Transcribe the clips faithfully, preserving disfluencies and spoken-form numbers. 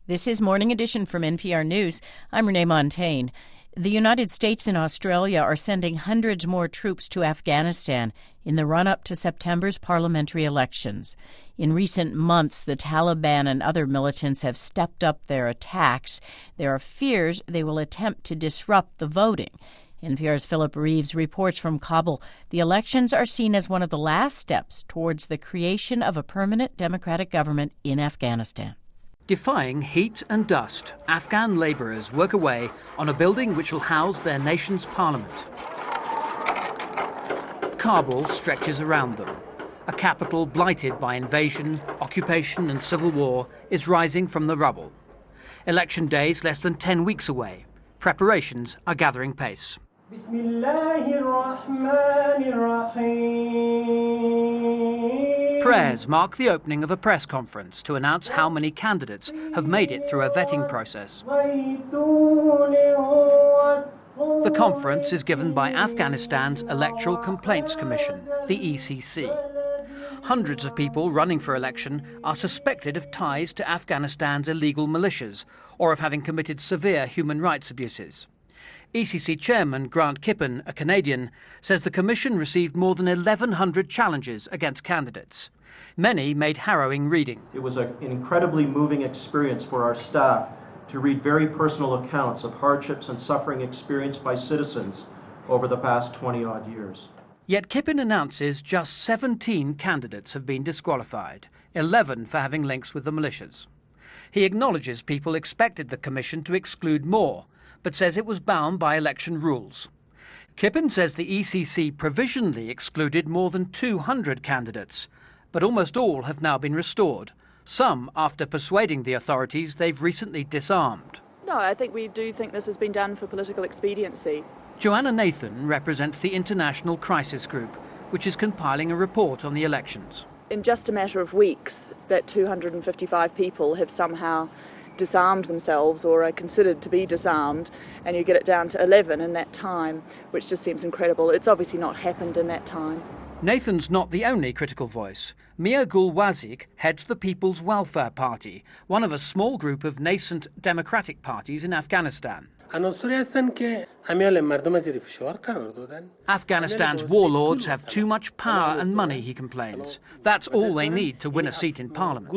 This is Morning Edition from N P R News. I'm Renee Montaigne. The United States and Australia are sending hundreds more troops to Afghanistan in the run-up to September's parliamentary elections. In recent months, the Taliban and other militants have stepped up their attacks. There are fears they will attempt to disrupt the voting. N P R's Philip Reeves reports from Kabul. The elections are seen as one of the last steps towards the creation of a permanent democratic government in Afghanistan. Defying heat and dust, Afghan labourers work away on a building which will house their nation's parliament. Kabul stretches around them. A capital blighted by invasion, occupation and civil war is rising from the rubble. Election day is less than ten weeks away. Preparations are gathering pace. Prayers mark the opening of a press conference to announce how many candidates have made it through a vetting process. The conference is given by Afghanistan's Electoral Complaints Commission, the E C C. Hundreds of people running for election are suspected of ties to Afghanistan's illegal militias or of having committed severe human rights abuses. E C C Chairman Grant Kippen, a Canadian, says the Commission received more than eleven hundred challenges against candidates. Many made harrowing reading. It was an incredibly moving experience for our staff to read very personal accounts of hardships and suffering experienced by citizens over the past twenty-odd years. Yet Kippen announces just seventeen candidates have been disqualified, eleven for having links with the militias. He acknowledges people expected the Commission to exclude more, but says it was bound by election rules. Kippen says the E C C provisionally excluded more than two hundred candidates, but almost all have now been restored, some after persuading the authorities they've recently disarmed. No, I think we do think this has been done for political expediency. Joanna Nathan represents the International Crisis Group, which is compiling a report on the elections. In just a matter of weeks, that two hundred fifty-five people have somehow disarmed themselves or are considered to be disarmed, and you get it down to eleven in that time, which just seems incredible. It's obviously not happened in that time. Nathan's not the only critical voice. Mia Gul-Wazik heads the People's Welfare Party, one of a small group of nascent democratic parties in Afghanistan. Afghanistan's warlords have too much power and money, he complains. That's all they need to win a seat in parliament.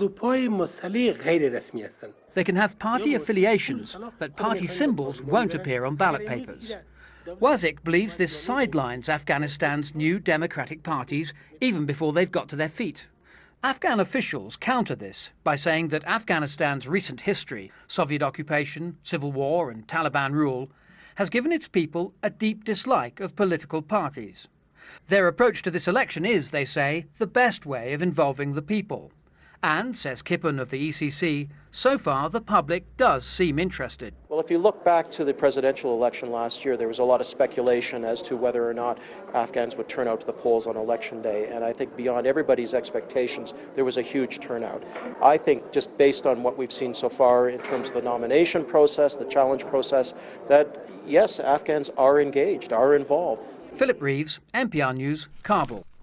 They can have party affiliations, but party symbols won't appear on ballot papers. Wazik believes this sidelines Afghanistan's new democratic parties even before they've got to their feet. Afghan officials counter this by saying that Afghanistan's recent history, Soviet occupation, civil war and Taliban rule, has given its people a deep dislike of political parties. Their approach to this election is, they say, the best way of involving the people. And, says Kippen of the E C C, so far the public does seem interested. Well, if you look back to the presidential election last year, there was a lot of speculation as to whether or not Afghans would turn out to the polls on election day. And I think beyond everybody's expectations, there was a huge turnout. I think just based on what we've seen so far in terms of the nomination process, the challenge process, that yes, Afghans are engaged, are involved. Philip Reeves, N P R News, Kabul.